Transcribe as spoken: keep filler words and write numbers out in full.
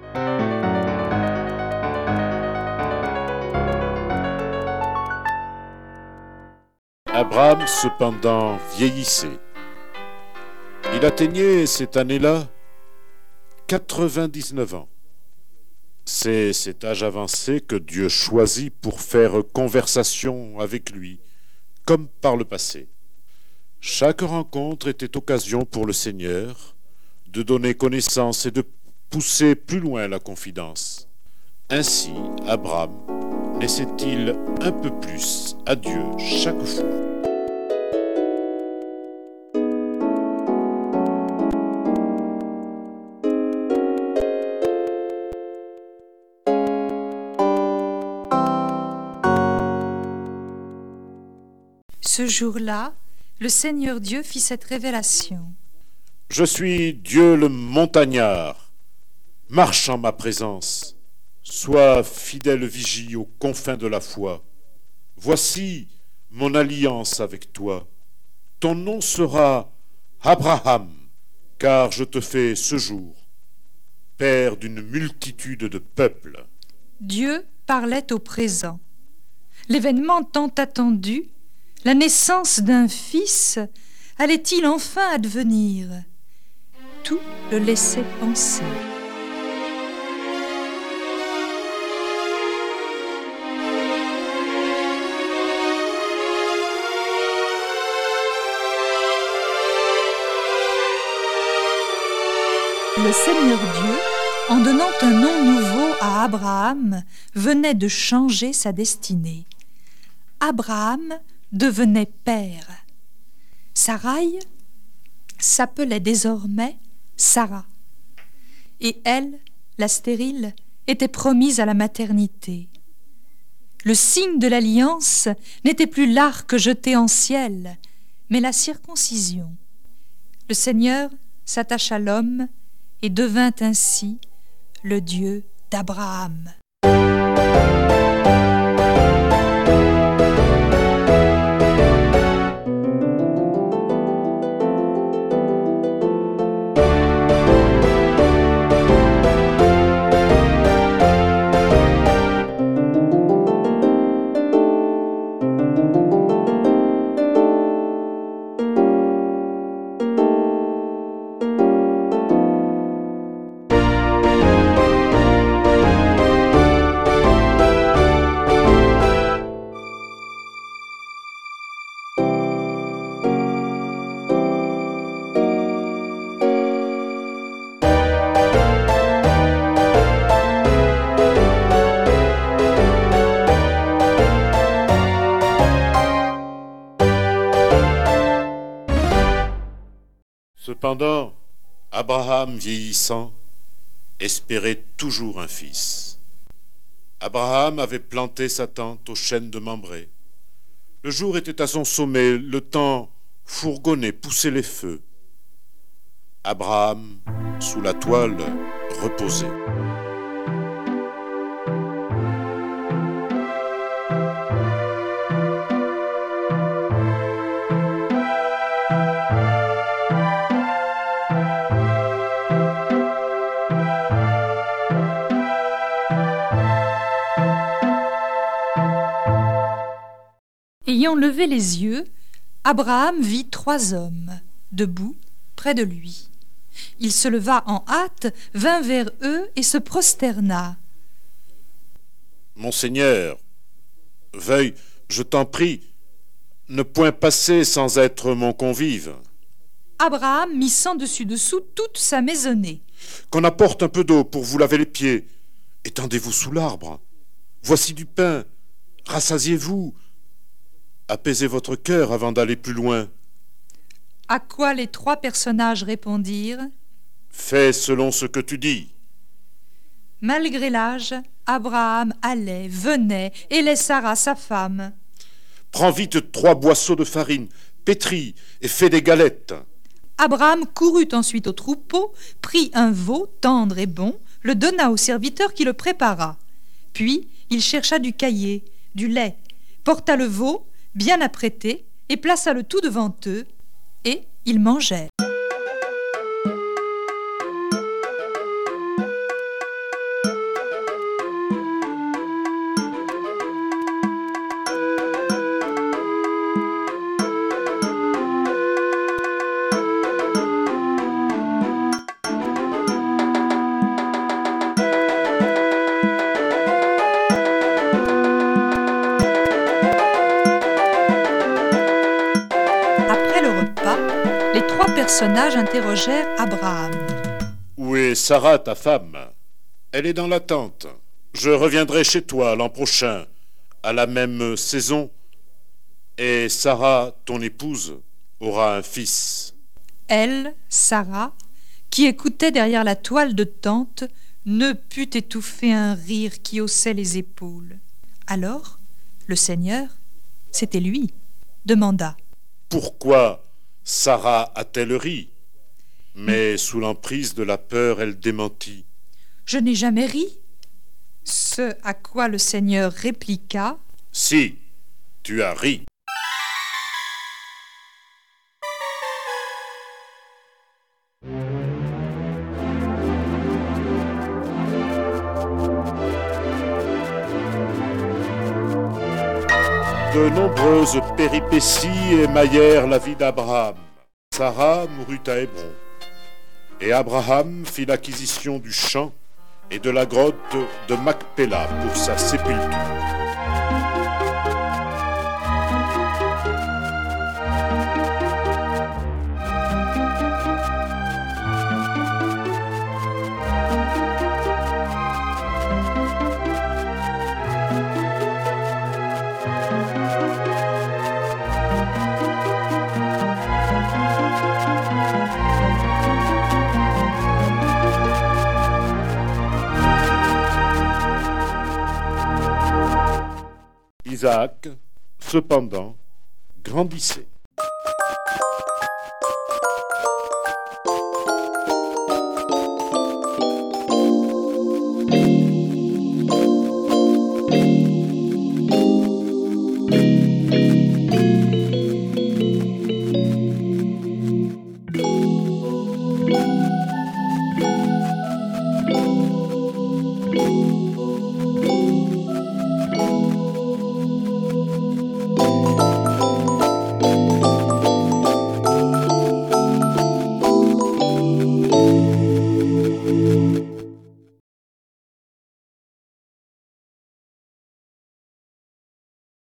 Abraham, cependant, vieillissait. Il atteignait cette année-là quatre-vingt-dix-neuf ans. C'est cet âge avancé que Dieu choisit pour faire conversation avec lui, comme par le passé. Chaque rencontre était occasion pour le Seigneur de donner connaissance et de pousser plus loin la confidence. Ainsi, Abraham naissait-il un peu plus à Dieu chaque fois. Ce jour-là, le Seigneur Dieu fit cette révélation. Je suis Dieu le montagnard, marche en ma présence, sois fidèle vigie aux confins de la foi. Voici mon alliance avec toi. Ton nom sera Abraham, car je te fais ce jour père d'une multitude de peuples. Dieu parlait au présent. L'événement tant attendu, la naissance d'un fils, allait-il enfin advenir? Tout le laissait penser. Le Seigneur Dieu, en donnant un nom nouveau à Abraham, venait de changer sa destinée. Abraham devenait père. Saraï s'appelait désormais Sarah. Et elle, la stérile, était promise à la maternité. Le signe de l'alliance n'était plus l'arc jeté en ciel, mais la circoncision. Le Seigneur s'attacha à l'homme et devint ainsi le Dieu d'Abraham. Cependant, Abraham, vieillissant, espérait toujours un fils. Abraham avait planté sa tente au chêne de Mambré. Le jour était à son sommet, le temps fourgonnait, poussait les feux. Abraham, sous la toile, reposait. Ayant levé les yeux, Abraham vit trois hommes, debout, près de lui. Il se leva en hâte, vint vers eux et se prosterna. « Mon Seigneur, veuille, je t'en prie, ne point passer sans être mon convive. » Abraham mit sans dessus-dessous toute sa maisonnée. « Qu'on apporte un peu d'eau pour vous laver les pieds. Étendez-vous sous l'arbre. Voici du pain. Rassasiez-vous. Apaisez votre cœur avant d'aller plus loin. » À quoi les trois personnages répondirent : « Fais selon ce que tu dis. » Malgré l'âge, Abraham allait, venait et laissait Sarah sa femme. « Prends vite trois boisseaux de farine, pétris et fais des galettes. » Abraham courut ensuite au troupeau, prit un veau tendre et bon, le donna au serviteur qui le prépara. Puis il chercha du caillé, du lait, porta le veau, bien apprêté, et plaça le tout devant eux, et ils mangèrent. personnages interrogèrent Abraham. « Où est Sarah, ta femme ? Elle est dans la tente. Je reviendrai chez toi l'an prochain, à la même saison, et Sarah, ton épouse, aura un fils. » Elle, Sarah, qui écoutait derrière la toile de tente, ne put étouffer un rire qui haussait les épaules. Alors, le Seigneur, c'était lui, demanda. « Pourquoi Sarah a-t-elle ri ?» Mais sous l'emprise de la peur, elle démentit. « Je n'ai jamais ri. » Ce à quoi le Seigneur répliqua. « Si, tu as ri. » De nombreuses péripéties émaillèrent la vie d'Abraham. Sarah mourut à Hébron, et Abraham fit l'acquisition du champ et de la grotte de Macpéla pour sa sépulture. Isaac, cependant, grandissait.